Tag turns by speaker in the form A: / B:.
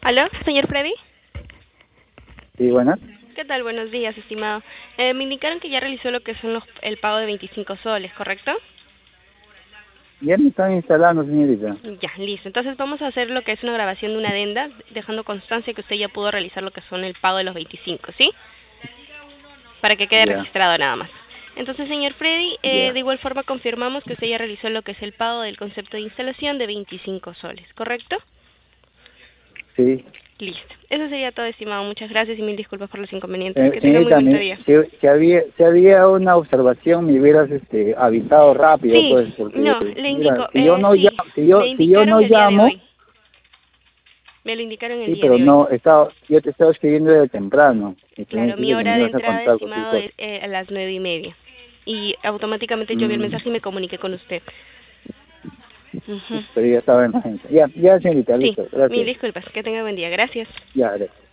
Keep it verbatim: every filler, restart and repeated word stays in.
A: ¿Aló, señor Freddy?
B: Sí, buenas.
A: ¿Qué tal? Buenos días, estimado. Eh, me indicaron que ya realizó lo que son los, el pago de veinticinco soles, ¿correcto?
B: Ya me están instalando, señorita.
A: Ya, listo. Entonces vamos a hacer lo que es una grabación de una adenda, dejando constancia que usted ya pudo realizar lo que son el pago de los veinticinco, ¿sí? Para que quede
B: Ya,
A: registrado nada más. Entonces, señor Freddy, eh,
B: ya.
A: de igual forma confirmamos que usted ya realizó lo que es el pago del concepto de instalación de veinticinco soles, ¿correcto?
B: Sí.
A: Listo. Eso sería todo, estimado. Muchas gracias y mil disculpas por los inconvenientes.
B: Eh,
A: Que tenga muy
B: señorita,
A: buen
B: me-
A: día.
B: si, si había, si había una observación, me hubieras este, avisado rápido,
A: Sí,
B: pues, porque,
A: no, le
B: mira,
A: indico,
B: si yo
A: eh,
B: no
A: sí,
B: llamo, si yo,
A: me
B: si yo
A: indicaron
B: no
A: el día de
B: llamo,
A: hoy, me lo indicaron el
B: sí,
A: día
B: pero
A: de hoy.
B: no, estaba, yo te estaba escribiendo desde temprano, y tú me
A: Claro, mi
B: dijiste que
A: hora
B: me
A: de
B: ibas a
A: entrada,
B: contar cualquier
A: estimado,
B: cosa.
A: es eh, a las nueve y media. Y automáticamente yo vi el
B: Mm,
A: mensaje y me comuniqué con usted. Ujú.
B: pero ya estaba en la agencia. Ya, ya, señorita,
A: Sí,
B: listo,
A: mil
B: gracias.
A: disculpas, que tenga buen día, gracias.
B: Ya, gracias.